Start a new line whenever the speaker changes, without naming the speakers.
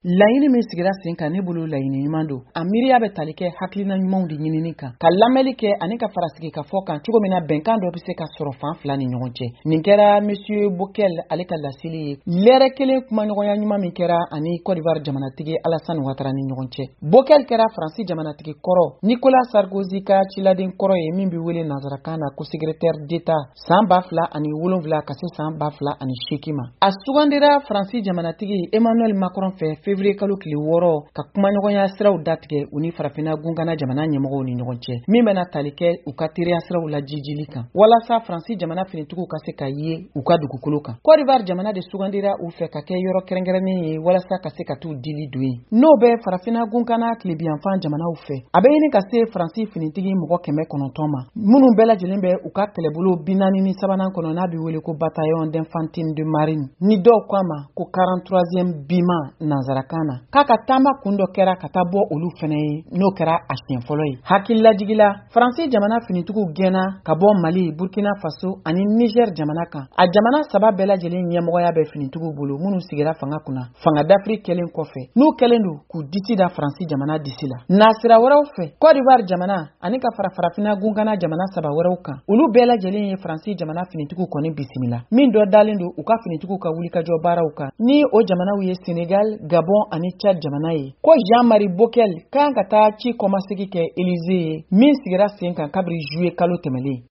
laɲini min sigira sen kan ne bolo laɲini ɲuman don a miiriya bɛ tali kɛ hakilina ɲumanw de ɲinini kan ka lamɛnli kɛ ani ka farasigi ka fɔ kan cogo min na bɛnkan dɔ bɛ se ka sɔrɔ fan fila ni ɲɔgɔn cɛ nin kɛra monsieur Bokel ale ka laseli ye lɛrɛ kelen kumaɲɔgɔnya ɲuman min kɛra ani Côte d'Ivoire jamanatigi Alassane Ouattara ni ɲɔgɔn cɛ Bokel kɛra Faransi jamanatigi kɔrɔ Nicolas Sarkozy ka ciladen kɔrɔ ye min bɛ wele nanzarakan na ko secrétaire d'État san 2007 ka se san 2008 ma a sugandira Faransi jamanatigi Emmanuel Macron fɛ février kalo tile 6 ka kumaɲɔgɔnya siraw datigɛ u ni farafinna gungana jamana ɲɛmɔgɔw ni ɲɔgɔn cɛ min bɛna tali kɛ u ka teriya siraw la jijili kan walasa Faransi jamana finitigiw ka se ka ye u ka dugukolo kan Côte d'Ivoire jamana de sugandira u fɛ ka kɛ yɔrɔ kɛrɛnkɛrɛnnen ye walasa ka se ka t'u dili don ye n'o bɛ farafinna gungana tilebiyanfan jamanaw fɛ a bɛ ɲini ka se Faransi finitigi mɔgɔ 900 ma minnu bɛɛ lajɛlen bɛ u ka kɛlɛbolo 43 kɔnɔ n'a bɛ wele ko bataillon d'infanterie de marine ni dɔw ko a ma ko 43e bima nanzarakan na k'a ka taama kun dɔ kɛra ka taa bɔ olu fɛnɛ ye n'o kɛra a siɲɛ fɔlɔ ye hakililajigila Faransi jamana finitigiw gɛnna ka bɔ Mali Burkina Faso ani Niger jamana kan a jamana saba bɛɛ lajɛlen ɲɛmɔgɔya bɛ finitigiw bolo minnu sigira fanga kunna fanga d'Afrique kɛlen kɔfɛ n'u kɛlen don k'u disi da Faransi jamana disi la nasira wɛrɛw fɛ Côte d'Ivoire jamana ani ka farafinna gungana jamana saba wɛrɛw kan olu bɛɛ lajɛlen ye Faransi jamana finitigiw kɔni bisimila min dɔ dalen don u ka finitigiw ka wulikajɔ baaraw kan ni o jamanaw ye Sénégal Gabon ani Tchad jamana ye ko Jean-Marie Bokel kan ka taa ci kɔmasegi kɛ Élysée ye min sigira sen kan kabiri juillet kalo tɛmɛlen